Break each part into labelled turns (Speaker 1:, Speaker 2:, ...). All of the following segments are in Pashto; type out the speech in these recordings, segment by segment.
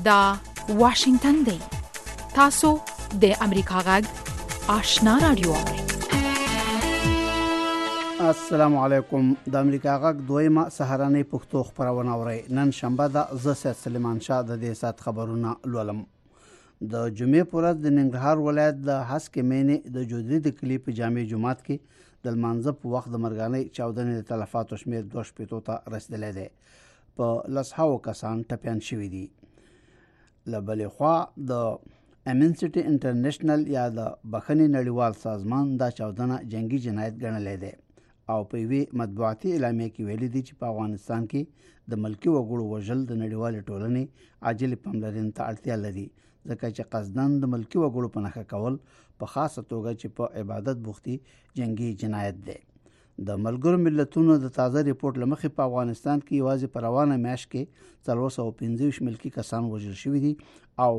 Speaker 1: دا واشنگتن دی. تاسو د امریکا غږ آشنا رادیو اورئ.
Speaker 2: السلام علیکم. د امریکا غږ دویمه سهارنۍ پښتو خبرونه اورئ. نن شنبه ده. زه سید سلیمان شاه د دې سات خبرونه لولم. د جمعې پر ورځ د ننګرهار ولایت د هسکې مینې د جودري د کلي په جامع جومات کې د لمانځه په وخت د مرګانۍ چاودنې د تلفاتو شمېر 2 ته رسیدلی دی. په لسهاوو کسان ټپیان شوي دي. له بلې خوا د امنسټي انټرنیشنل یا د بخښنې نړیوال سازمان دا چاودنه جنگي جنایت ګڼلی دی او په یوې مطبوعاتي اعلامیه کې ویلي دي چې په افغانستان کې د ملکي وګړو وژل د نړیوالې ټولنې عاجلې پاملرنې ته اړتیا لري، ځکه چې قصدن د ملکي وګړو په نښه کول په خاصه توګه چې په عبادت بوختي جنگي جنایت دی. د ملګرو ملتونو د تازه ریپورت لمخې په افغانستان کې یوازې په روانه میاشت کې 425 ملکي کسان وژل شوي دي او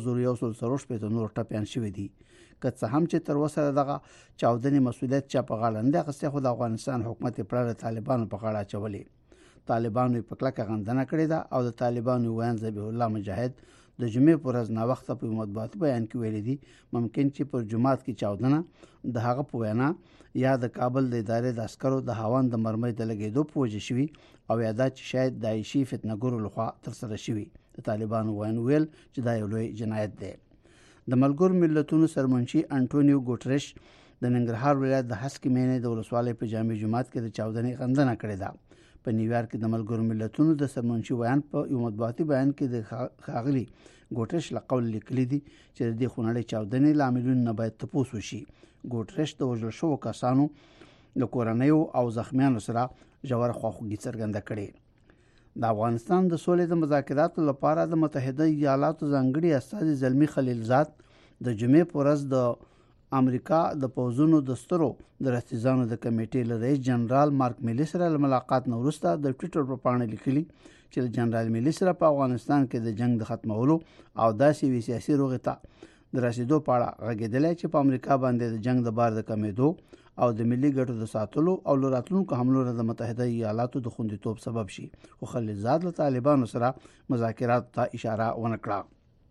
Speaker 2: 1140 نور ټپیان شوي دي. که څه هم چې تر اوسه دغه چاودنې مسؤلیت چا په غاړه نه دی اخیستی، خو د افغانستان حکومت یې پړه د طالبانو په غاړه اچولې. طالبانو یې په کلکه غندنه کړې ده او د طالبانو ویاند ذبیح الله مجاهد د جمعې پر ورځ ناوخته په مطبوعاتي بیان کې ویلي دي ممکن چې پر جومات کې چاودنه د هغه په وینا یا د کابل د ادارې د عسکرو د هاوند د مرمۍ د لګېدو په وجه شوي او یا دا چې شاید داعشي فتنهګرو لخوا ترسره شوي. د طالبانو ویل چې دا یو لوی جنایت دی. د ملګرو ملتونو سرمنشي انټونیو ګوټرش د ننګرهار ولایت د هسکې مینې د ولسوالۍ په جامع جومات کې د چاودنې غندنه کړې ده. په نیویارک کې د ملګرو ملتونو د سرمنشي ویان په یو مطبوعاتي بیان کې د ښاغلي ګوټرش له قول لیکلي دي چې د دې خونړۍ چاودنې لاملونو نه باید تپوس وشي. ګوټرش د وژل شوو کسانو د کورنیو او زخمیانو سره ژوره خواخوږي څرګنده کړې. د افغانستان د سولې د مذاکراتو لپاره د متحده ایالاتو ځانګړي استازي زلمي خلیلزاد د جمعې په ورځ د امریکا د پوځونو د سترو د رستیزانو د کمیټې له رئیس جنرال مارک میلي سره له ملاقات نه وروسته د ټویټر په پاڼه لیکلي چې د جنرال میلي سره په افغانستان کې د جنگ د ختمولو او داسې یوې سیاسي روغې ته د رسیدو په اړه غږېدلی چې په امریکا باندې د جنگ د بار د کمیدو او د ملي ګټو د ساتلو او له راتلونکو حملو د متحده ایالاتو د خوندیتوب سبب شي. خو خلیلزاد له طالبانو سره مذاکراتو ته اشاره ونه کړه.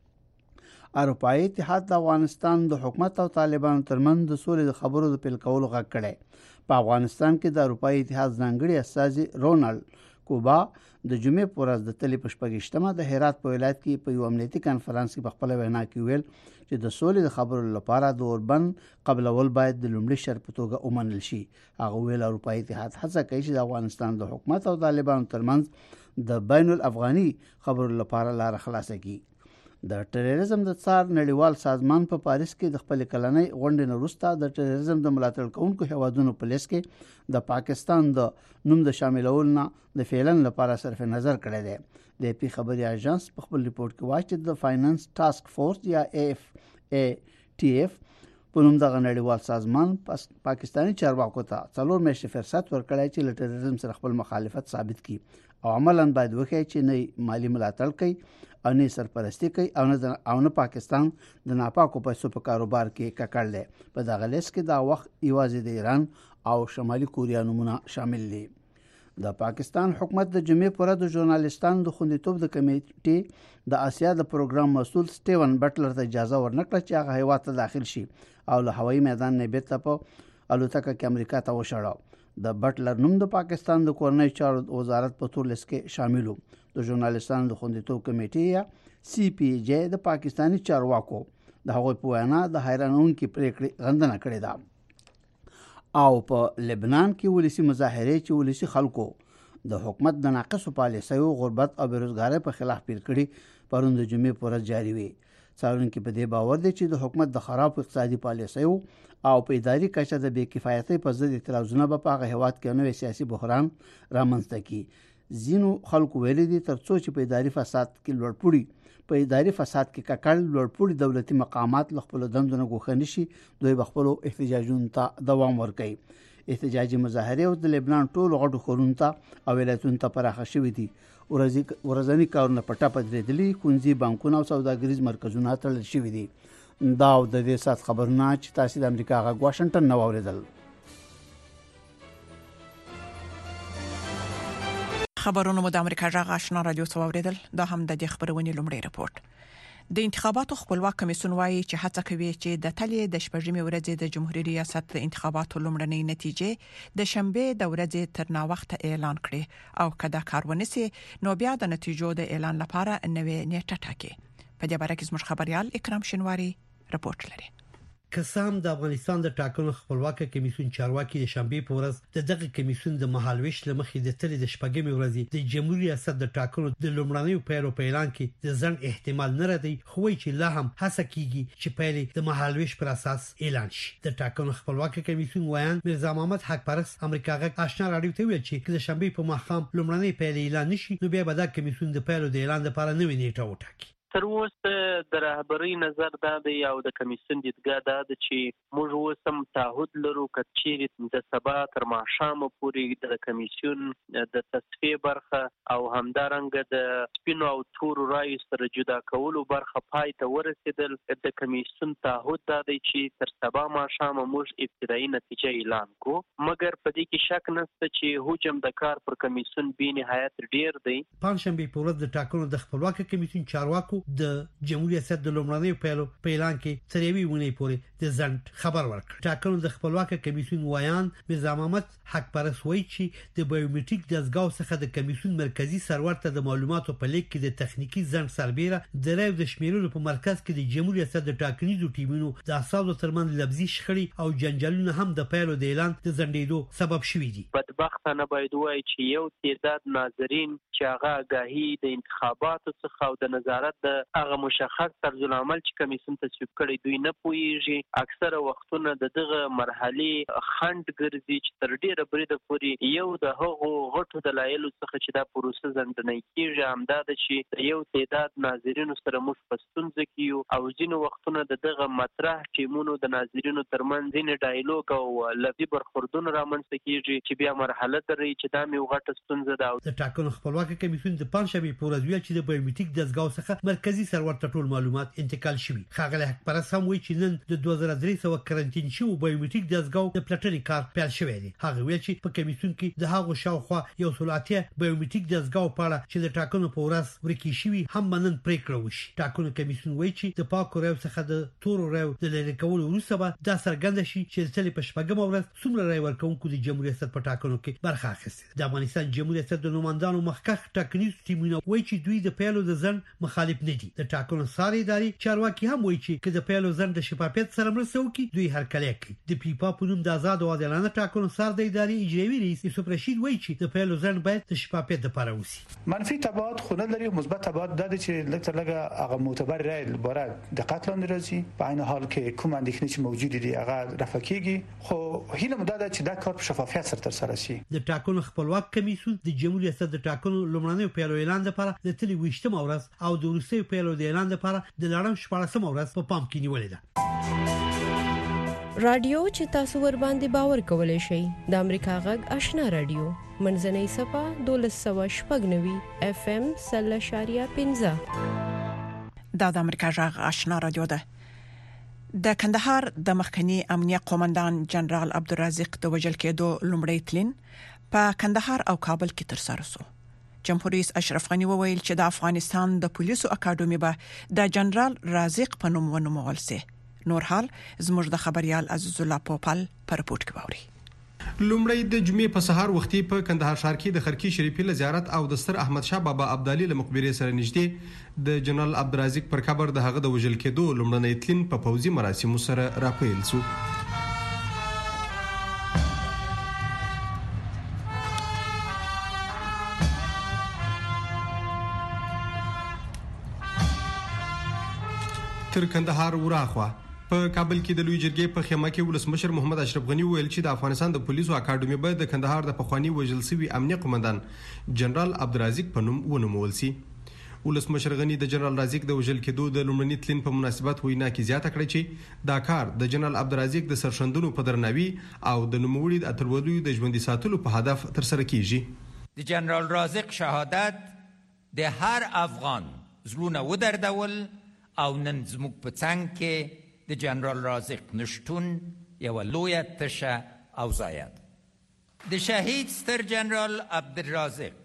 Speaker 2: اروپایي اتحاد د افغانستان د حکومت او طالبانو ترمنځ د سولې د خبرو د پیل کولو غږ کړی. په افغانستان کې د اروپایي اتحاد ځانګړي استازي رونالډ کوبا د جمعې په ورځ د تلې په 26مه د هرات په ولایت کې په یو امنیتي کنفرانس کې په خپله وینا کې ویل چې د سولې د خبرو لپاره د اوربند قبلول باید د لومړي شرط په توګه ومنل شي. هغه ویل اروپایي اتحاد هڅه کوي چې د افغانستان د حکومت او طالبانو ترمنځ د بین الافغاني خبرو لپاره لاره خلاصه کړي. د ټیرریزم د څار نړیوال سازمان په پاریس کې د خپل کلنۍ غونډې نه وروسته د ټیرریزم د ملاتړ کوونکو هیوادونو په لیست کې د پاکستان د نوم د شاملولو نه د فعلن لپاره صرف نظر کړی دی. د اپی خبري اژانس په خپل ریپورت کې وایي چې د فاینانس ټاسک فورس یا AFATF په نوم دغه نړیوال سازمان پاکستاني چارواکو ته 4 میاشتې فرصت ورکړی چې له ټیرریزم سره خپل مخالفت ثابت کړي او عملاً باید وښیي چې نه مالی ملاتړ کوي او نه سرپرستی کوي او نه پاکستان د ناپاکو پیسو په کاروبار کې ککړ دی. په دغه لیست کې دا وخت یوازې د ایران او شمالي کوریا نومونه شامل دي. د پاکستان حکومت د جمعې پر ورځ د ژورنالیستانو د خوندیتوب د کمیټې د آسیا د پروګرام مسؤل سټیون بټلر ته اجازه ورنکړه چې هغه هیواد ته داخل شي او له هوایي میدان نه بیرته په الوتکه کې امریکا ته وشړه. د بټلر نوم د پاکستان د کورنۍ چارو وزارت په تور لیست کې شاملو. د ژورنالیستانو د خوندیتوب کمیټې یا CPJ د پاکستاني چارواکو د هغوی په وینا د حیرانونکې پریکړې غندنه کړې ده. او په لبنان کې ولسی مظاهرې چې ولسی خلکو د حکومت د ناقصو پالیسیو غربت او بیروزګارۍ په خلاف پیل کړي پرون د جمعې په ورځ جاري وي. څارونکي په دې باور دي چې د حکومت د خراب اقتصادي پالیسیو او په اداري کچه د بې کفایتۍ په ضد اعتراضونه به په هغه هیواد کې نوې سیاسي بحران رامنځته کړي. ځینو خلکو ویلي دي تر څو چې په اداري فساد کې ککړ لوړپوړي دولتي مقامات له خپلو دندو نه ګوښه نه شي، دوی به خپلو احتجاجونو ته دوام ورکوي. احتجاجي مظاهرې اوس د لبنان ټولو غټو ښارونو ته او ولایتونو ته پراخه شوي دي. ورځني کارونه په ټپه درېدلي، ښوونځي، بانکونه او سوداګریز مرکزونه تړل شوي دي. دا او د دې ساعت خبرونه چې تاسو د امریکا غږ واشنګټن نه واورېدل.
Speaker 3: خبرونه مو د امریکا جغ آشنا رادیو څو اوریدل. دا هم د خبرونې لومړی رپورت. د انتخاباتو خپلواک کمیسیون وايي چې هڅه کوي چې د تلې د شپږمې ورځې د جمهوریت ریاست د انتخاباتو لومړنۍ نتیجې د شنبه د ورځې تر ناوخته اعلان کړي او کدا کارونه سي نو بیا د نتیجو د اعلان لپاره نوې نیټه ټاکي. په دې باره کې زموږ خبريال اکرام شنواری رپورت لري.
Speaker 2: قسم د افغانستان د ټاکنو خپلواک کمیسیون چارواکي د شنبه په ورځ دغه کمیسیون د مهالويش لمخې د تل د شپږمې ورځې د جمهوریت ریاست د ټاکنو د لومړنیو پیلو په اعلان کې د ځن احتمال نه ردی خو چې لا هم هڅه کیږي چې پیلې د مهالويش پر اساس اعلان شي. د ټاکنو خپلواک کمیسیون وایي مرزا محمد حق پرس امریکا غږ آشنا رادیو ته ویل چې د شنبه په ماښام لومړنی پیل اعلان نشي نو بیا به د کمیسیون د پیلو د اعلان لپاره نوې نیټه وټاکي.
Speaker 4: تر اوسه د رهبری نظر دا دی او د کمیسیون دیدګاه دا ده چې موږ اوسم تعهد لرو کچېری د سبا تر ماښام پورې د کمیسیون د تصفیه برخه او همدارنګه د سپینو او تور رای سره جدا کولو برخه پای ته ورسېدل. د کمیسیون تعهد دا دی چې تر سبا ماښام موږ ابتدایي نتیجه اعلان کو، مګر په دې کې شک نشته چې حجم د کار پر کمیسیون به نهایت ډیر دی.
Speaker 2: پنځشنبه په ورځ د ټاکنو د خپلواک کمیسیون چارواکو د جمهوریت ریاست د لومړنیو پیلو په اعلان کې تر یوې ونې پورې د ځنډ خبر ورکړ. ټاکنو د خپلواک کمیسیون وایان مرزا محمد حق پرس وایي چې د بایومټریک دستګاو څخه د کمیسیون مرکزی سرور ته د معلوماتو په لیک کې د تخنیکی ځنډ سربېره د رایو د شمیرلو په مرکز کې د جمهوریت ریاست د ټاکنیزو ټیمونو د اساسو ترمن لفظي شخړې او جنجالونه هم د پیلو د اعلان د ځنډېدو سبب شوي دي.
Speaker 4: بدبختانه باید وایي چې یو تعداد ناظرین چې هغه آگاهی د انتخاباتو څخه او د نظارت د هغه مشخص طرزالعمل چې کمیسیون تصویب کړي دوی نه پوهیږي. اکثره وختونه دغه مرحله خند ګرځي چې تر ډیره بریده پورې یو د هغو غټو دلایلو څخه چې دا پروسه ځنډنۍ کیږي همدا د چې یو تعداد ناظرینو سره موږ په ستونزه کې یو او ځینې وختونه دغه مطرح ټیمونو د ناظرینو ترمنځ ځینې ډایلوګ او لفظي برخوردونه رامنځته کیږي چې بیا مرحله درې چې دا مې غټه ستونزه ده.
Speaker 2: د ټاکنو خپلواک کمیسیون د پنځشنبه په ورځ ویل چې د بایومټریک دستګاو څخه مرکزی سرور ته ټول معلومات انتقال شوي. خاغله حق پرس هم وایي چې نن د 2300 کرنټین شو بایومټریک دستګاو د پلټنې کار پیل شوی دی. هغه ویل چې په کمیسیون کې د هغو شاوخوا یو سلاتیا بایومټریک دستګاو په اړه چې د ټاکنو په ورځ ورکی شوی هم منن پریکړه وشي. ټاکنو کمیسیون وایي چې د پاکو رایو څخه د تورو رایو د لری کولو وروسته به دا څرګند شي چې د تلې په شپږم ورځ څومره رای ورکوونکو د جمهوریت ریاست په ټاکنو کې برخه اخیسته. د افغانستان جمهوریت ریاست د نوماندانو مخکخ ټاکنیز ټیمونه وایي چې دوی د پیلو د ځن مخالف نه دي. د ټاکنو ساري اداري چارواکي هم وایي چې کله پیلو ځن د شفافیت سره مرسته وکړي دوی هر کله کوي. د پیپا په نوم د آزاد او عادلانه ټاکنو سار د اداري اجرایي رئیس یوسف رشید وایي چې د پیلو ځن باید د شفافیت لپاره وسی.
Speaker 5: منفي تبعات خو نه لري، مثبت تبعات د چې لکه لګه هغه معتبر رای لپاره دقت لاندې راځي. په عین حال کې کوم اندېښنې چې موجود دي هغه رفع کیږي، خو هیله مو ده چې دا کار په شفافیت سره تر سره شي.
Speaker 2: د ټاکنو خپلواک کمیسیون د جمهوریت ریاست د ټاکنو لومړنیو پیلو اعلان لپاره د تلې 28 ورځ او د وروستیو پیلو د اعلان لپاره د لړم 14 ورځ په پام کې نیولې ده.
Speaker 6: رادیو چې تاسو ور باندې باور کولای شئ د امریکا غږ آشنا رادیو منځنۍ صفه 1290 اف ام 0.15
Speaker 3: دا د امریکا غږ آشنا رادیو ده. د کندهار د مخکنی امنیه قومندان جنرال عبدالرزاق د وجل کېدو لومړی تلین په کندهار او کابل کې تر سره شو. جمهوریت رئیس اشرف غنی وویل چې د افغانستان د پولیسو اکاډمي به د جنرال رازق په نوم ونومول سي. نور حال زموږ د خبريال عزیز الله پوپل پر رپورت کې باوري.
Speaker 7: لومړی د جمعې په سهار وختي په کندهار ښار کې د خرکی شریفي له زیارت او د سر احمد شاه بابا ابدالي له مقبره سره نږدې د جنرال عبدالرزاق پر قبر د هغه د وژل کېدو لومړنی تلین په پوځي مراسمو سره راپیل شو. تر کندهار وراخوا په کابل کې د لوی جرګې په خیمه کې ولسمشر محمد اشرف غنی ویل چې د افغانستان د پولیسو اکاډمي به د کندهار د پخوانی وژل شوی امنیه قومندان جنرال عبدالرزاق په نوم ونومول شي. ولسمشر غنی د جنرال رازق د وژل کېدو د لومړني تلین په مناسبت وینا کې زیاته کړې چې دا کار د جنرال عبدالرزاق د سرښندنو په درناوي او د نوموړي د اتلولۍ د ژوندۍ ساتلو په هدف تر سره کیږي.
Speaker 8: د جنرال رازق شهادت د هر افغان زړونه ودردول او نن زموږ په څنګ کې د جنرال رازق نشتون یو لویه تشه او ضایع. د شهید ستر جنرال عبدالرزاق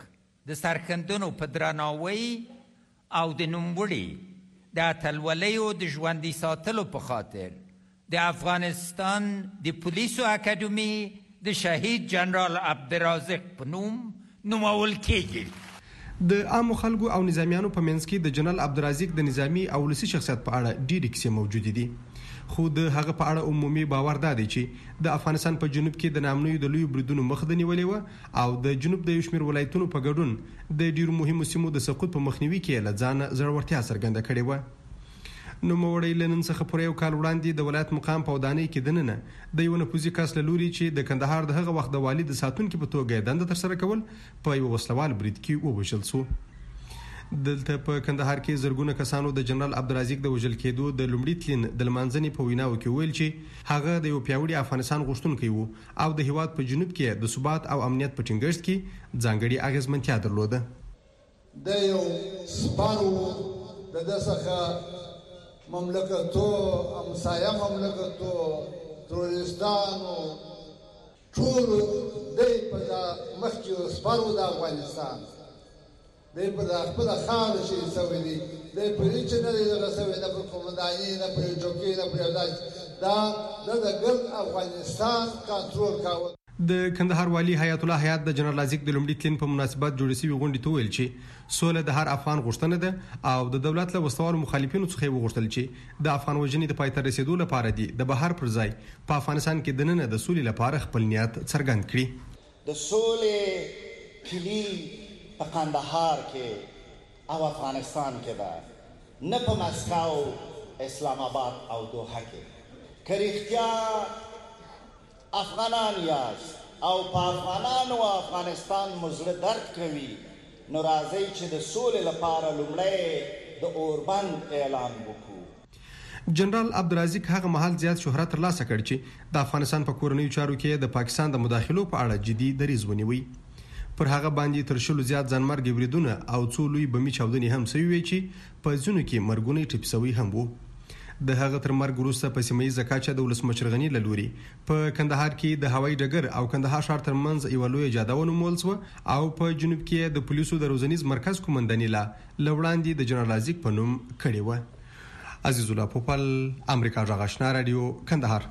Speaker 8: د سرښندنو په درناوي او د نوموړي د اتلولیو د ژوندي ساتلو په خاطر د افغانستان د پولیسو اکاډمي د شهید جنرال عبدالرازق په نوم نومول کیږي.
Speaker 7: د عامو خلکو او نظامیانو په منځ کې د جنرال عبدالرازق د نظامی او ولسي شخصیت په اړه ډېرې کیسې موجود دي، خو د هغه په اړه عمومي باور دا دی چې د افغانستان په جنوب کې د نامنوي د لوی بریدونو مخ د نیولې و او د جنوب د یو شمېر ولایتونو په ګډون د ډېرو مهمو سیمو د سقوط په مخنیوي کې له ځانه زړورتیا څرګنده کړې وه. نوموړی له نن څخه پوره یو کال وړاندې د ولایت مقام په ودانۍ کې دننه د یو نفوذي کس له لوري چې د کندهار د هغه وخت د والي د ساتونکي په توګه دنده ترسره کول په یو وسلوال برید کې ووژل شو. دلته په کندهار کې زرګونه کسانو د جنرال عبدالرازق د وژل کېدو د لومړي تلین د لمانځنې په ویناو کې ویل چې هغه د یو پیاوړي افغانستان غوښتونکی و او د هیواد په جنوب کې د ثبات او امنیت په ټینګښت کې ځانګړي اغیزمنتیا درلوده.
Speaker 9: د یو سپارو د دسخه مملکتو امسایه مملکتو ترورستانو ټول دی په مخکې سپارو د افغانستان دی په خپل خاور شي سوي دي دی په هیڅ نه دی دغه سوي نه په قومنداني نه په جوکي نه په دا د ګل افغانستان کنټرول کاوه.
Speaker 7: د کندهار والی حیات الله حیات د جنرال عبدالرازق د لومړي تلین په مناسبت جوړې شوې غونډې ته ویل چې سوله د هر افغان غوښتنه ده او د دولت له وسوالو مخالفینو څخه وغوښتل چې د افغان وژنې د پای ته رسیدو لپاره دي د بهر پر ځای په افغانستان کې دننه د سولې لپاره خپل نیت څرګند کړي.
Speaker 10: د سولې کلی په کندهار کې او افغانستان کې ده، نه په مسکو، اسلام آباد او دوحه کې. که رښتیا افغانان یاست او په افغانانو او افغانستان مزړه درد کوي، نو راځئ چې د سولې لپاره لومړی د اوربند اعلان وکړو.
Speaker 7: جنرال عبدالرازق هغه مهال زیات شهرت ترلاسه کړ چې د افغانستان په کورنیو چارو کې د پاکستان د مداخلو په اړه جدي دریځ ونیوي. پر هغه باندې تر شلو زیات ځانمرګ بریدونه او څو لوی بمي چاودنې هم شوي وي چې په ځینو کې مرګونه ټیپ شوي هم وو. د هغه تر مرګ وروسته په سیمه ییزه کچه د ولسمشر غني له لوري په کندهار کې د هوایي ډګر او کندهار ښار ترمنځ یوه لویه جاده ونومول شوه او په جنوب کې د پولیسو د روزنیز مرکز قومنداني له وړاندې د جنرال عبدالرازق په نوم کړې وه. عزیز الله پوپل، امریکا غږ آشنا رادیو، کندهار.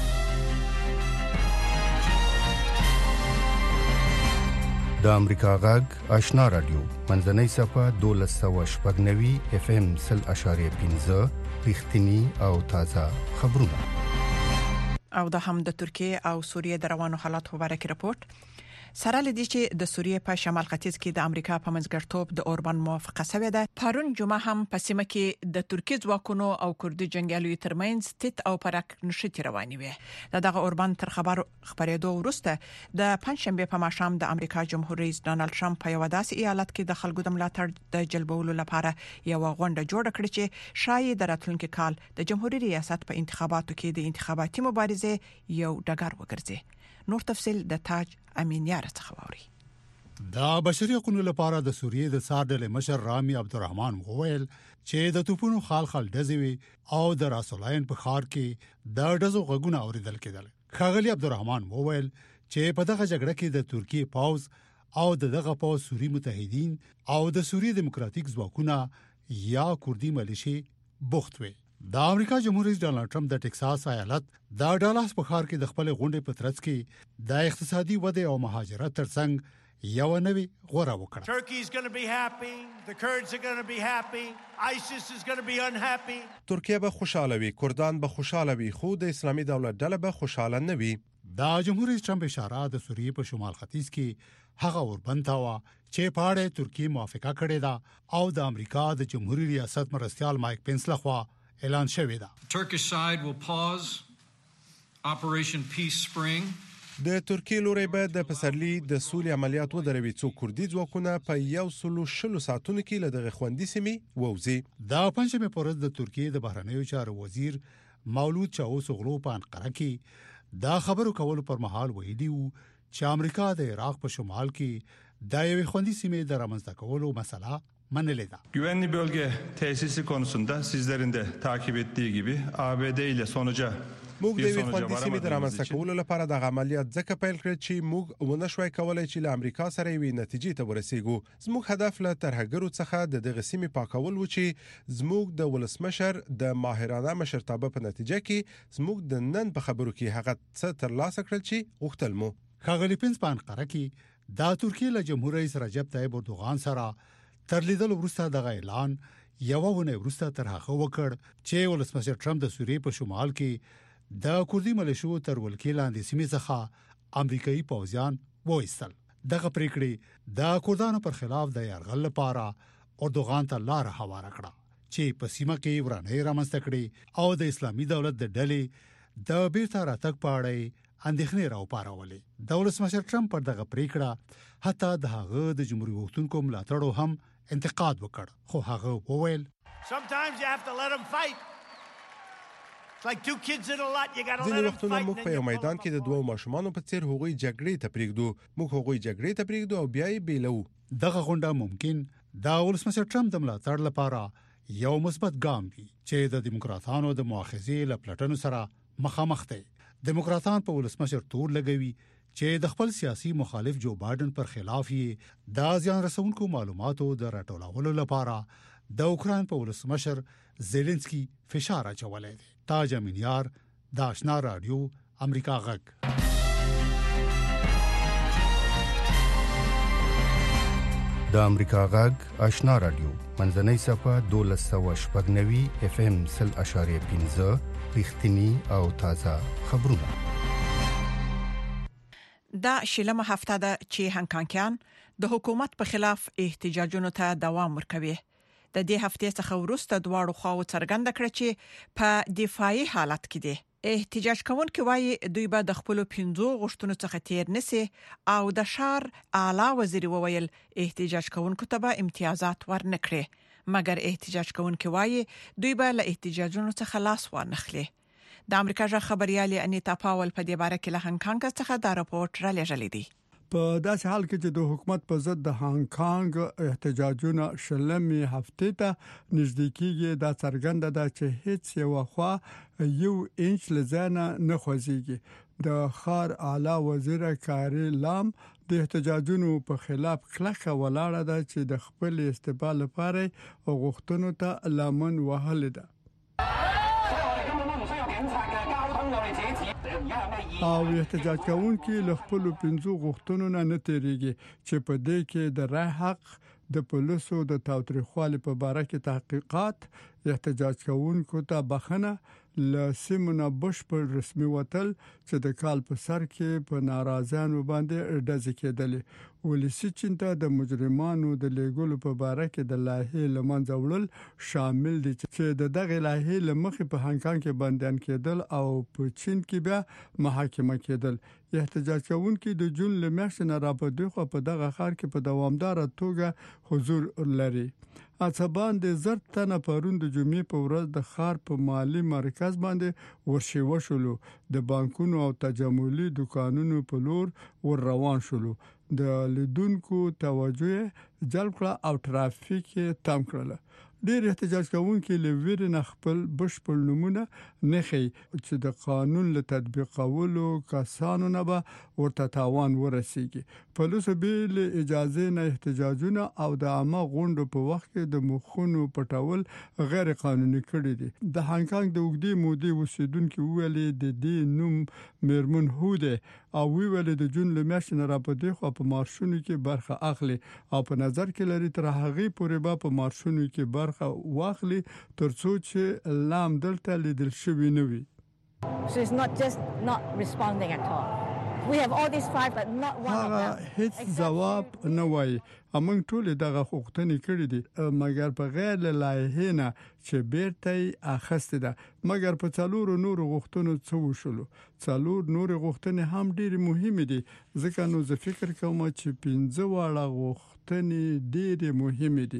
Speaker 11: د امریکا غږ آشنا رادیو منځنۍ صفه 1290 FM 0.5 رښتینی او تازه خبرونه.
Speaker 3: او د هم د ترکیه او سوریه د روانو حالات په اړه کې راپورټ سره لدی چې د سوریه په شمال ختیځ کې د امریکا په منځګړیتوب د اوربان موافقه شوې ده. پرون جمعه هم په سیمه کې د ترکیه ځواکونو او کردي جنگیالیو ترمنځ تت او پرک نشټي رواني وي. دغه اوربان تر خبرېدو وروسته د پنځشنبه په ماښام د امریکا جمهور رئیس ډانلډ ټرمپ په یو داسې ایالت کې د خلکو د ملاتړ د جلبولو لپاره یو غونډه جوړه کړې چې شاید د راتلونکي کال د جمهوریت ریاست په انتخاباتو کې د انتخاباتي مبارزې یو ډګر وګرځي. نور تفصیل د تاج امینیار څخه ووري.
Speaker 12: د بشري حقوقو لپاره د سوریې د ساردل مشر رامي عبدالرحمن وویل چې د توپونو خال ډزوي او د راسولاین په خار کې د ډزو غږونه اوریدل کېدل. ښاغلي عبدالرحمن وویل چې په دغه جګړه کې د ترکیه پوز او دغه پوز سوري متحدین او د سوریې دیموکراتیک ځواکونه یا کردي ملیشي بوخت وي. د امریکا جمهور رئیس ډانلډ ټرمپ د ټکساس ایالت د ډالاس په ښار کې د خپل غونډې په ترڅ کې د اقتصادي وده او مهاجرت ترڅنګ یو نوې غوړه وکړه.
Speaker 13: Turkey is going to be happy, the Kurds are going to be happy, ISIS is going to be unhappy.
Speaker 14: ترکیه به خوشاله وي، کردان به خوشاله وي، خو د اسلامي دولت ډله به خوشاله نه وي.
Speaker 12: د جمهور رئیس ټرمپ اشاره د سوریې په شمال ختیځ کې هغه اوربند تاوه چې په اړه ترکیه موافقه کړې ده او د امریکا د جمهوریت ریاست مرستيال مایک پنس لخوا اعلان شوی ده.
Speaker 15: Turkish side will pause Operation Peace Spring.
Speaker 14: د ترکیه لوري به د پسرلي د سولې عملیات ودروي څو کردي ځواکونه په 160 ساعتونو کې له دغه خوندي سیمې ووزي.
Speaker 12: د پنځمه پورز د ترکیه د بهرنیو چارو وزیر مولود چاوسوغلو په انقره کې دا خبرو کول پر مهال ویلي وو چې امریکا د عراق په شمال کې د یوې خوندي سیمې د رامنځته کولو مسله
Speaker 16: Güvenli bölge tesisi konusunda sizlerin de takip ettiği gibi ABD ile sonuca
Speaker 14: موږ د خوندي سیمې د رامنځته کولو لپاره د عملیات ځکه پیل کړ چې موږ ونه شوي کولای چې له امریکا سره وي نتیجې ته ورسېږو. زموږ هدف له ترهګرو څخه د دغه سیمې پاکول و چې زموږ د ولسمشر د ماهرانه مشرتابه په نتیجه کې زموږ د نن په خبرو کې هغه څه ترلاسه کړل چې غوښتل مو.
Speaker 12: ښاغلي پنس په انقره کې د ترکیې له جمهور رئیس رجب طیب اردوغان سره تر لیدلو وروسته دغه اعلان یو ونه وروسته تر هغه وکړ چې ولسمشر ټرمپ د سوریې په شمال کې د کوردي ملیشو تر ولکې لاندې سیمې څخه امریکایي پوځیان وایستل. دغه پریکړې د کوردانو پر خلاف د یرغل لپاره اردوغان ته لار هواره کړه چې په سیمه کې ورانه رامنځته کړي او د اسلامي دولت د ډلې د بیرته راتګ په اړه اندېښنې راوپارولې. د ولسمشر ټرمپ پر دغه پریکړه حتی د هغه د جمهوریت غوښتونکو ملاتړو هم انتقاد وکړ، خو هغه وویل
Speaker 13: Sometimes you have to let them fight. It's like two kids in a lot. You got to let them fight.
Speaker 14: ځینې وختونه موږ په یو میدان کې د دوه ماشومانو په څیر هغوی جګړې ته پریږدو. موږ هغوی جګړې ته پریږدو او بیا یې بیلو.
Speaker 12: دغه غونډه ممکن د ولسمشر ټرمپ د ملاتړ لپاره یو مثبت ګام وي چې د دیموکراتانو د مؤاخذې له پلټنو سره مخامخ دي. دیموکراتان په ولسمشر تور لګوي چې د خپل سیاسي مخالف جو بایدن پر خلاف یې د ځان رسونکو معلوماتو د راټولولو لپاره د اوکران په ولسمشر زيلنسکي فشار اچولای دی. تاج امینیار، د آشنا رادیو، امریکا غږ.
Speaker 11: د امریکا غږ آشنا رادیو منځنۍ صفه 1290 FM 0.15 رښتینی او تازه خبرونه.
Speaker 3: دا شلمه هفته ده چې هنکانکیان د حکومت په خلاف احتجاجونو ته دوام ورکوي. د دې هفتې څخه وروسته دواړو خواو څرګنده کړ چې په دفاعي حالت کې دي. احتجاج کوونکي وایي دوی به د خپل 15 غوښتنو څخه تیر نسی او د شهر اعلی وزیر وویل احتجاج کوونکو ته به امتیازات ورنکړي، مګر احتجاج کوونکي وایي دوی به له احتجاجونو څخه لاس وانخلي. د امریکا ژغ خبريالي انیتا پاول په دې باره کې له هانګ څخه دا راپورټ را لېږلی دی.
Speaker 16: په داسې حال کې چې د حکومت په ضد د هانګ کانګ احتجاجونه شلمې هفته ته نږدې کېږي، دا څرګنده ده چې هیڅ یو خوا یو انچ لزانه نه خوځيږي. د خار اعلی وزیر کاری لام د احتجاجونو په خلاف کلکه ولاړه ده چې د خپل استقبال لپاره غوښتنو ته لامن وهل ده. او احتجاج کوونکي له خپل 15 غوښتنو نه تیریږي چې په دې کې د رای حق، د پولیسو د تاوتریخوالي په اړه کې تحقیقات، احتجاج کوونکو ته بخښنه، لسمونه بشپړ رسمي وتل چې د کال په سر کې په ناراضیانو باندې ډزې کېدلې. ولسی چینته د مجرمانو د لیګولو په اړه کې د لایحې لمنځه وړل شامل دي چې دغه لایحې لمخې په هانګ کانګ کې بندیان کېدل او په چین کې بیا محاکمه کېدل. احتجاج کوونکي د جون لمخې نه راپدې خو په دغه ښار کې په دوامدار توګه حضور لري. اڅبان د زرت تنه پرون د جمعې په ورځ د ښار په مالی مرکز باندې ورشي وشولو، د بانکونو او تجملي دکانونو په لور ور روان شولو. د لیدونکو توجه جلب کړه او ترافیک تام کړل. ډېر احتجاج کوونکي له ویرې نه خپل بشپړ نمونه نه خي چې د قانون له تطبیقولو کسانو نه به ورته تاوان ورسیږي. پولیس به له اجازه نه احتجاجونه او د عامه غونډو په وخت کې د مخونو پټول غیر قانوني کړی دي. د هانګ کانګ د وګړي مودي اوسیدونکو ویلي د دې نوم میرمن هوده او ویل د جون لمشن را پدې خو په مارشونو کې برخه اخلي او په نظر کې لري تر هغه پورې به په مارشونو کې برخه واخلي ترڅو چې لام دلته لیدل شوی نه وي.
Speaker 17: So it's not just not responding at all. We have all these five but not one of them.
Speaker 16: هیڅ جواب نه وای. امون ټول دغه حقوقتنی کړی دي مګر په غیر لایحه نه چې بیرته اخسته ده. مګر په څلور نور غوښتنو څه وشولو. څلور نور غوښتنې هم ډېر مهمه دي ځکه نو زه فکر کوم چې 15 واړه غوښتنې ډېر مهمه دي.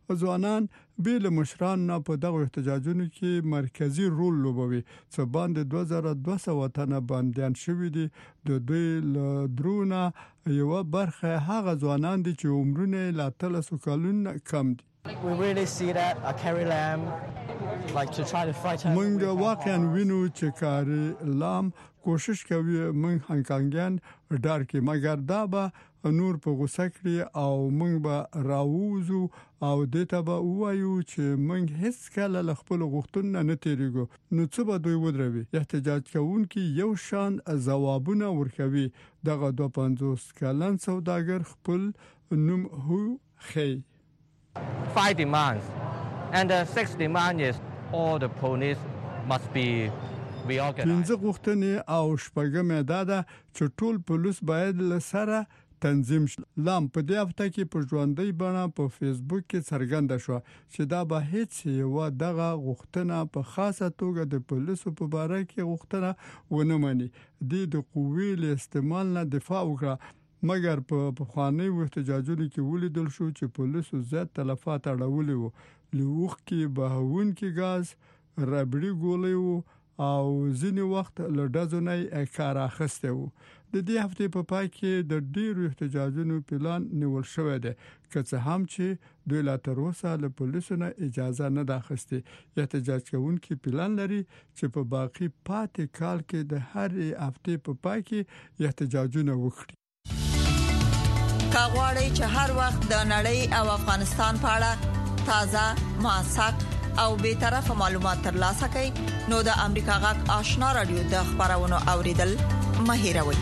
Speaker 16: ځوانان بیل مشران نه په دغه احتجاجونو کې مرکزی رول لوبوي چې باندې 2200 تنه باندې شوې دي د دوی درونه یو برخه هغه ځوانان دي چې عمرونه لا 300 کلونه کم دي.
Speaker 18: We really see that Carrie Lam like to try to fight her.
Speaker 16: موږ واقعا وینو چې کاری لام کوشش کوي موږ هنګانګان ډار کې مګر دا به نور په غوسه کړی او موږ به راووزو او دته به وایو چې موږ هیڅ کله ل خپل غوښتنه نه تیریږو نو څه به دوی ودروي. احتجاج کوونکي یو شان ځوابونه ورکوي. دغه 250 کلن سوداګر خپل نوم هو خي
Speaker 18: 5 demands and the 6th demand is all the police must be reorganized.
Speaker 16: پنځه غوښتنې او شپږمه دا ده چې ټول پولیس باید لسره تنظیم شي. لام په دې هفته کې په ژوندۍ بڼه په فیسبوک کې څرګنده شو چې دا به هیڅ یو دغه غوښتنه په خاصه توګه د پولیسو په اړه کې غوښتنه ونه مني. د قوې له استعمال نه دفاع وکړه مګر په خواني احتجاجونو کې ولیدل شو چې پولیسو زیات تلفات اړولي وو. لوخ کې بهون کې غاز ربړي ګولې وو او ځینې وخت له ډزونې کار اخسته وو. د دې هفته په پای کې د ډیرو احتجاجونو پلان نیول شوی دی که څه هم چې دوی لا تر اوسه له پولیسو نه اجازه نه ده اخیستې. احتجاج کوونکي پلان لري چې په باقي پاتې کال کې د هر هفته په پای کې احتجاجونه وکړي.
Speaker 19: کاغوري چې هر وخت د نړۍ او افغانستان په اړه تازه موثق او به طرفه معلومات ترلاسه کړئ نو د امریکا غږ آشنا رادیو د خبرونو اوریدل مهیروي.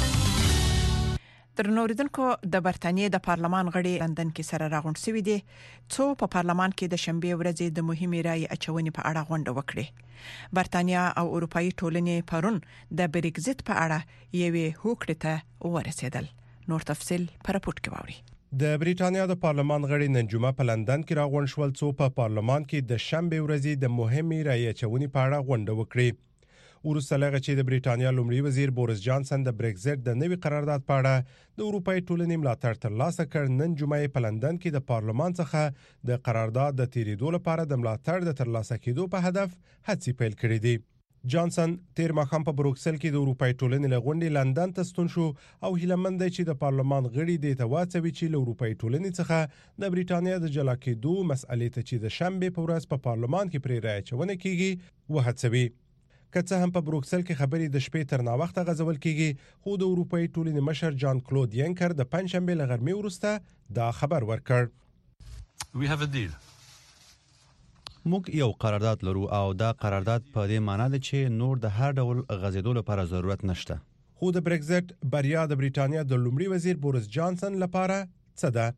Speaker 3: درنوریدونکو د برتانیې د پارلمان غړي لندن کې سره راغونډ شوې دي څو په پارلمان کې د شنبه ورځې د مهمې رائے اچونې په اړه غونډه وکړي. برتانیا او اروپאי ټولنې پرون د بریگزټ په اړه یوې هوکړې ته ورسېدل. نور تفصيل پر راپورټ کې ووري.
Speaker 14: د بریټانیا د پارلمان غړي نن جمعه په لندن کې راغونډ شول څو په پارلمان کې د شنبه ورځې د مهمې رائے اچونې په اړه غونډه وکړي. وروسته لغه چې د بریټانیا لومړي وزیر بوریس جانسن د بریگزټ د نوي قرارداد په اړه د اروپאי ټولنې ملاتړ ترلاسه کړ، نن جمعه په لندن کې د پارلمان څخه د قرارداد د تیریدو لپاره د ملاتړ د ترلاسه کېدو په هدف هڅې پیل کړې دي. جانسن تیر ماښام په بروکسل کې د اروپאי ټولنې لغونډې لندن ته ستون شو او هیلمند دی چې د پارلمان غړي د تواڅوي چې له اروپאי ټولنې څخه د بریټانیا د جلا کېدو مسئلې ته چې د شنبه په ورځ په پارلمان کې پرې رائے چونه کیږي وهڅوي. که څه هم په بروکسل کې خبرې د شپې تر ناوخته غځول کیږي، خو د اروپאי ټولنې مشر جان کلود ینکر د پنځشنبه لغرمې وروسته دا خبر ورکړ.
Speaker 20: We have a deal.
Speaker 21: موږ یو قرارداد لرو او دا قرارداد په دې معنی ده چې نور د هر ډول غځېدو لپاره ضرورت نشته.
Speaker 14: خو د بریگزټ بریا د بریټانیا د لومړي وزیر بوریس جانسن لپاره څه ده؟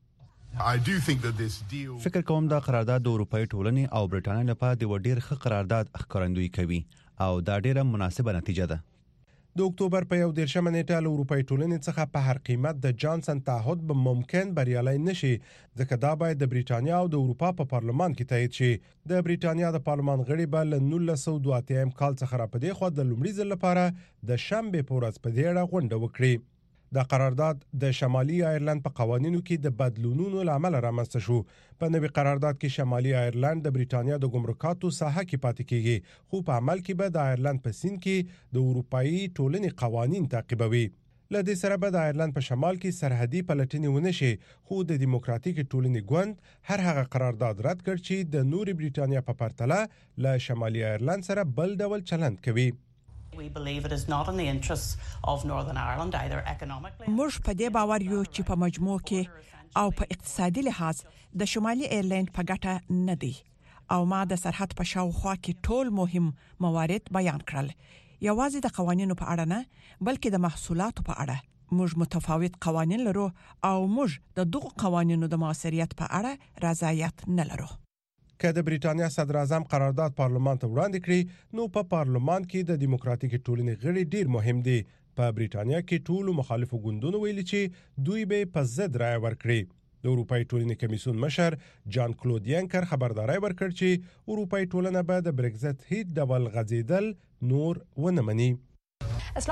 Speaker 21: فکر کوم دا قرارداد د اروپאי ټولنې او بریټانیا لپاره د ډیر ښه قرارداد ښکارندوی کوي او دا ډیره مناسبه نتیجه ده.
Speaker 14: د اکتوبر په 11 نیټه له اروپאי ټولنې څخه په هر قیمت د جانسن تعهد به ممکن بریالي نشي، ځکه دا باید د بریټانیا او د اروپا په پارلمان کې تایید شي. د بریټانیا د پارلمان غړي به له 1982 کال څخه را پدې خو د لومړي ځل لپاره د شنبه په ورځ په دې اړه غونډه وکړي. دا قرارداد د شمالي ایرلند په قوانینو کې د بدلونونو لامل رامنځته شو. په نوي قرارداد کې شمالي ایرلند د بریټانیا د ګمرکاتو ساحه کې پاتې کیږي، خو په عمل کې به د ایرلند په سین کې د اروپאי ټولنې قوانین تعقیبوي. لدې سره به د ایرلند په شمال کې سرحدي پلټنې ونشي، خو د دیموکراتیک ټولنې ګوند هر هغه قرارداد رد کړ چې د نوري بریټانیا په پرتله له شمالي ایرلند سره بل ډول چلند کوي.
Speaker 22: We believe it is not in the interests of Northern Ireland either economically.
Speaker 3: موږ په دې باور یو چې په مجموع کې او په اقتصادي لحاظ د شمالي ایرلند په ګټه نه دی او ما د سرحد په شاوخوا کې ټول مهم موارد بیان کړل. یوازې د قوانینو په اړه نه بلکې د محصولاتو په اړه موږ متفاوت قوانین لرو او موږ د دغو قوانینو د موثریت په اړه رضایت نه لرو.
Speaker 14: که د بریټانیا صدر اعظم قرارداد پارلمان ته وړاندې کړي نو په پارلمان کې د دیموکراتیک ټولنې غړي ډیر مهم دي. په بریټانیا کې ټول مخالفو ګوندونو ویلي چې دوی به په ضد رائے ورکړي. د اروپאי ټولنې کمیسیون مشر جان کلود ینکر خبرداري ورکړ چې اروپאי ټولنه به د بریگزټ هیڅ ډول غځیدل نور ونه مني.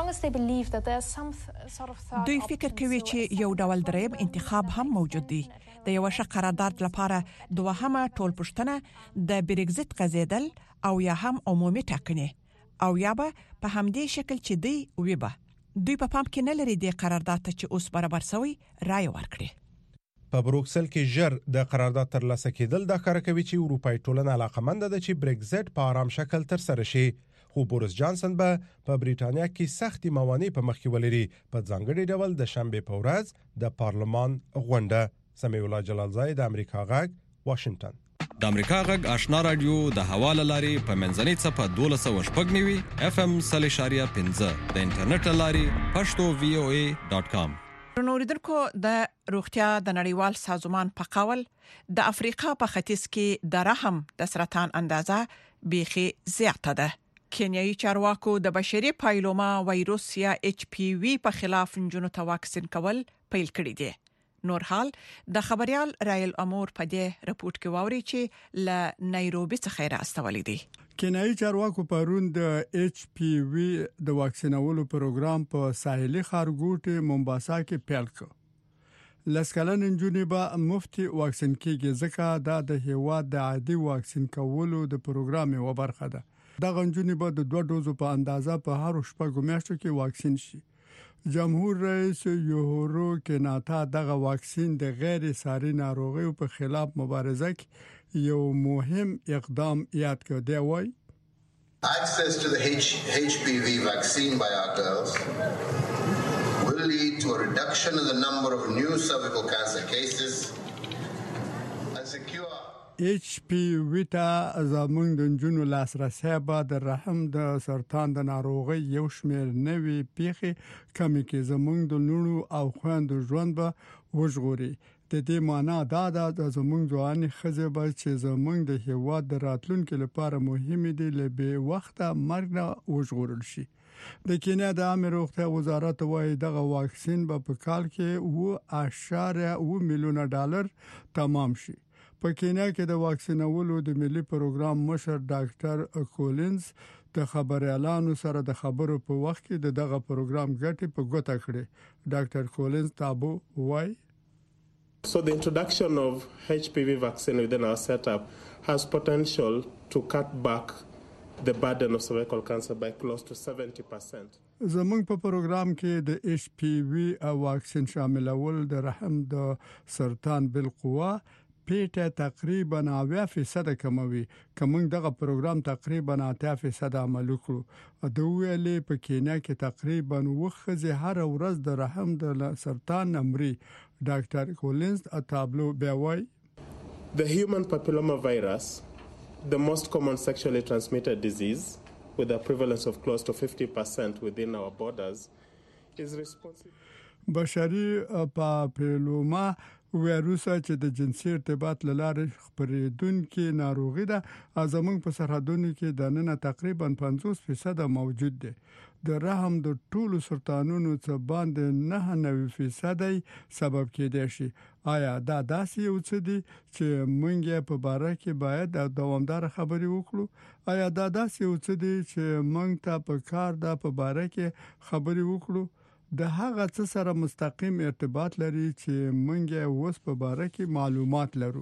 Speaker 3: دوی فکر کوي چې یو ډول دریم انتخاب هم موجود دی. د یو ښه قرارداد لپاره دوهمه ټولپوښتنه د بریگزیت غزیدل او یا هم عمومي ټاکنې او یا به په همدې شکل چې دوی په پام کې نه لري د قرارداد ته چې اوس برابر شوی رائے ورکړي.
Speaker 14: په بروکسل کې ژر د قرارداد ترلاسه کېدل د ښکاره کوي چې اروپای ټولنه علاقمند ده چې بریگزیت په آرام شکل تر سره شي، خو بوریس جانسن به په بریټانیا کې سختي موانع په مخ کې ولري. په ځانګړي ډول د شنبه په ورځ د پارلمان غونډه. سمیع الله جلالزای د امریکا غږ، واشنگټن.
Speaker 1: د امریکا غږ آشنا رادیو د حواله لاري په منځنۍ صفه 1290 FM 3.15 د انټرنیټ لاري pashto.voa.com.
Speaker 3: نوریدونکو د روغتیا د نړیوال سازمان په قول د افریقا په ختیځ کې د رحم د سرطان اندازه بیخي زیاته ده. کینیايي چارواکو د بشري پایلوما وایروس یا HPV په خلاف جنونو ته واکسین کول پیل کړی دی. نور حال د خبريال رایل امور په دې رپورت کې واوري چې ل نایروبي څخه راستولې دي.
Speaker 16: کینیايي چارواکو پرون د HPV د واکسینولو پروګرام په ساحلي ښارګوټ مومباسا کې پیل کړ. لسکلن انجونی به مفتی واکسین کېږي ځکه د هیواد د عادي واکسین کولو د پروګرام یو برخه ده. د غنجونی به د 2 ډوزو په اندازه په هر شپږ میاشتو کې واکسین شي. جمهور رئیس یوهورو کیناتا دغه واکسین د غیر ساري ناروغیو په خلاف مبارزه کې یو مهم اقدام یاد کړ. دی وایي
Speaker 4: Access to the HPV vaccine by our girls will lead to a reduction in the number of new cervical cancer cases and secure
Speaker 16: HPV ته زموږ د جنونو لاسرسي به د رحم د سرطان د ناروغي یو شمېر نوي پیښې کمی کې زموږ د لونو او خويندو ژوند به وژغوري. د دې معنا دا ده د زموږ ځواني خزه به چې زموږ د هیواد د راتلونکو لپاره مهمه دي لبه وخته مرګ نه وژغورل شي. د کینیا د عامه روغتیا وزارت وايي دغه واکسین به په کال کې 2.8 میلیون ډالر تمام شي. په کینیا کې د واکسینولو د ملي پروګرام مشر ډاکټر کولینز د خبريالانو سره د خبرو په وخت کې دغه پروګرام ګټي په ګوته کړي. ډاکټر کولینز تابو وایي
Speaker 23: So the introduction of HPV vaccine within our setup has potential to cut back the burden of cervical cancer by close to 70%.
Speaker 16: زموږ په پروګرام کې د HPV واکسین شاملول د رحم د سرطان بالقوه پیټه تقریبا 90% کموي. کوم دغه پروګرام تقریبا 80% عمل وکړو. د ویلې په کینیا کې تقریبا وخزه هر ورځ د رحم د سرطان نمرې. ډاکټر کولینز اتابلو بیاوي
Speaker 23: The human papilloma virus, the most common sexually transmitted disease with a prevalence of close to 50% within our borders, is responsible.
Speaker 16: بشري پاپیلوما وایروس چې د جنسي ارتباط لاره خپرېدونکې ناروغي ده زموږ په سرحدونو کې د نن تقریبا 50% موجود دي. د رحم د ټولو سرطانونو څخه باندې 99% سبب کېدای شي. آیا دا داسې یو څه دي چې موږ په باره کې باید دوامدار خبري وکړو؟ آیا دا داسې یو څه دي چې موږ ته په کار دا په باره کې خبري وکړو؟ د هغه څه سره مستقیم ارتباط لري چې موږ اوس په باره کې معلومات لرو.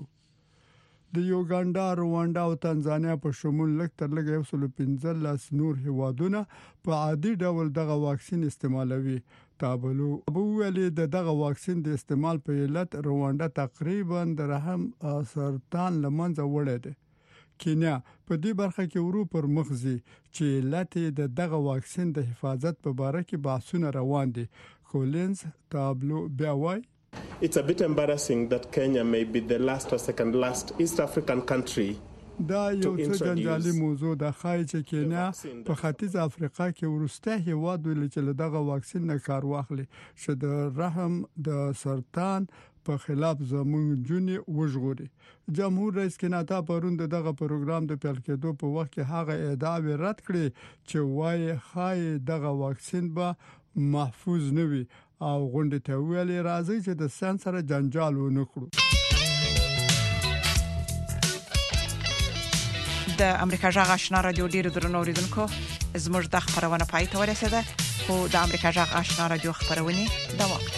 Speaker 16: د یوګاندا، رواندا او تنزانیا په شمول لکتر لګ 115 نور هیوادونه په عادي ډول دغه واکسین استعمالوي. تابلو ابوولي دغه واکسین د استعمال په علت رواندا تقریبا د رحم سرطان لمنځه وړي دي. کینیا په دې برخه کې ورو پر مخزي چې لته دغه واکسین د حفاظت په اړه کې بحثونه روان دي. کولینز تابلو بیاوي
Speaker 23: It's a bit embarrassing that Kenya may be the last or second last East African country
Speaker 16: دا یو څه جنجالي موضوع د خای چې کینیا په ختیځ افریقا کې ورسته هیواد ویل چې دغه واکسین نه کار واخلي چې د رحم د سرطان په خلاف زموږ جونې وژغوري. جمهور رئیس کیناتا پرون دغه پروګرام د پیل کېدو په وخت کې هغه ادعا رد کړې چې وايي خای دغه واکسین به محفوظ نه وي او غونډه ته ویلي راځي چې د سن سره جنجال ونه کړو.
Speaker 3: د امریکا جغ آشنا رادیو ډیرو درنو اوریدونکو زموږ د خبرونه پای ته ورسېده خو د امریکا جغ آشنا رادیو خبرونه دا وخت